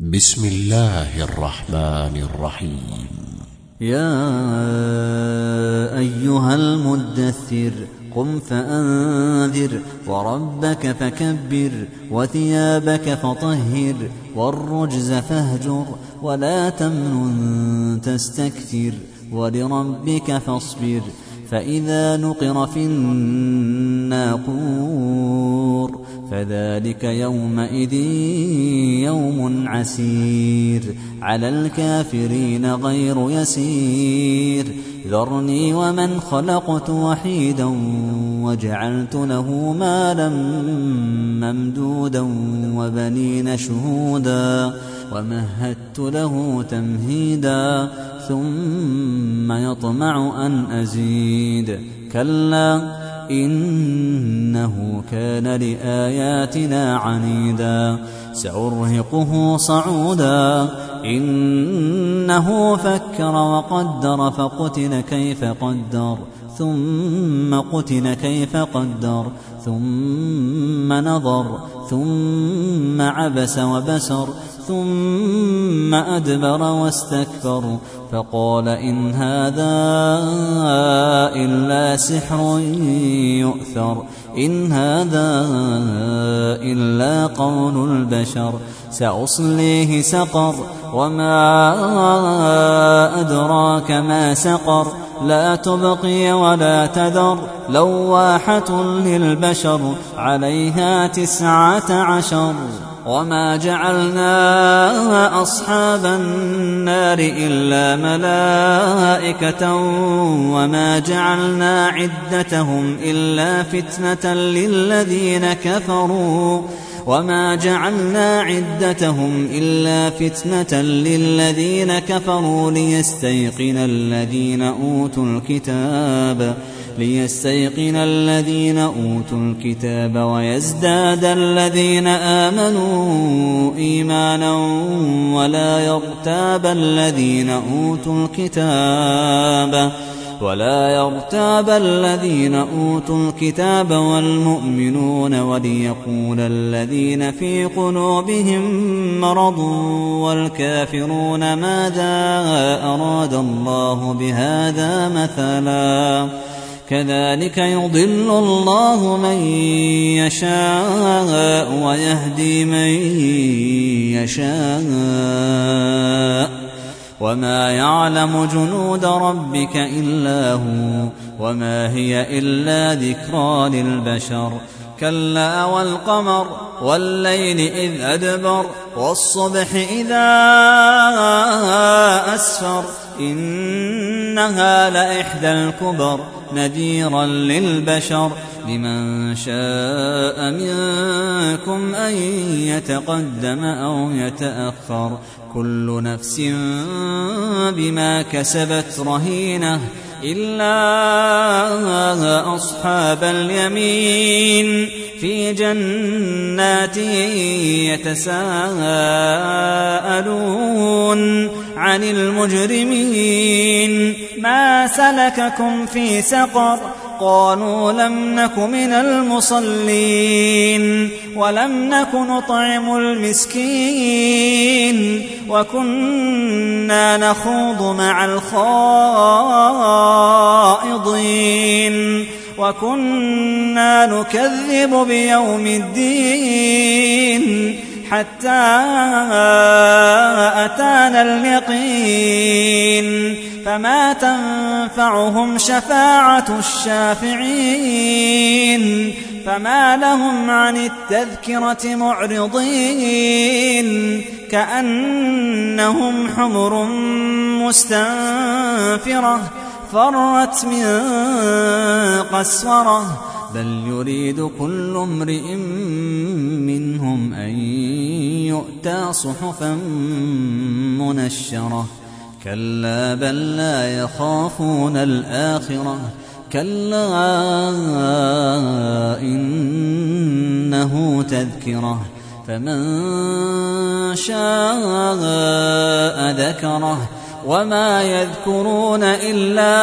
بسم الله الرحمن الرحيم. يا أيها المدثر قم فأنذر وربك فكبر وثيابك فطهر والرجز فاهجر ولا تمنن تستكثر ولربك فاصبر فإذا نقر في الناقور فذلك يومئذ يوم عسير على الكافرين غير يسير ذرني ومن خلقت وحيدا وجعلت له مالا ممدودا وبنين شهودا ومهدت له تمهيدا ثم يطمع أن أزيد كلا إنه كان لآياتنا عنيدا سأرهقه صعودا إنه فكر وقدر فقتل كيف قدر ثم قتل كيف قدر ثم نظر ثم عبس وبسر ثم أدبر واستكبر فقال إن هذا إلا سحر يؤثر إن هذا إلا قول البشر سأصليه سقر وما أدراك ما سقر لا تبقي ولا تذر لواحة للبشر عليها 19 وما جعلنا أصحاب النار إلا ملائكة وما جعلنا عدتهم إلا فتنة للذين كفروا وما جعلنا عدتهم إلا فتنة للذين كفروا ليستيقن الذين أوتوا الكتاب ويزداد الذين آمنوا إيمانا ولا يرتاب الذين أوتوا الكتاب والمؤمنون وليقول الذين في قلوبهم مرض والكافرون ماذا أراد الله بهذا مثلا كذلك يضل الله من يشاء ويهدي من يشاء وما يعلم جنود ربك إلا هو وما هي إلا ذكرى للبشر كلا والقمر والليل إذ أدبر والصبح إذا أسفر إنها لإحدى الكبر نذيرا للبشر لمن شاء منكم أن يتقدم أو يتأخر كل نفس بما كسبت رهينة إلا أصحاب اليمين في جنات يتساءلون عن المجرمين ما سلككم في سقر قالوا لم نك من المصلين ولم نك نطعم المسكين وكنا نخوض مع الخائضين وكنا نكذب بيوم الدين حتى أتانا اليقين فما تنفعهم شفاعة الشافعين فما لهم عن التذكرة معرضين كأنهم حمر مستنفرة فرت من قسورة بل يريد كل امرئ منهم أن يؤتى صحفا منشرة كلا بل لا يخافون الآخرة كلا إنه تذكرة فمن شاء ذكره وما يذكرون إلا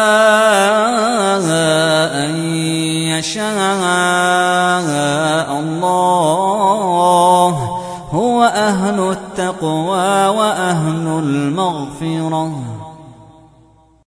أن يشاء الله هو وأهل التقوى وأهل المغفرة.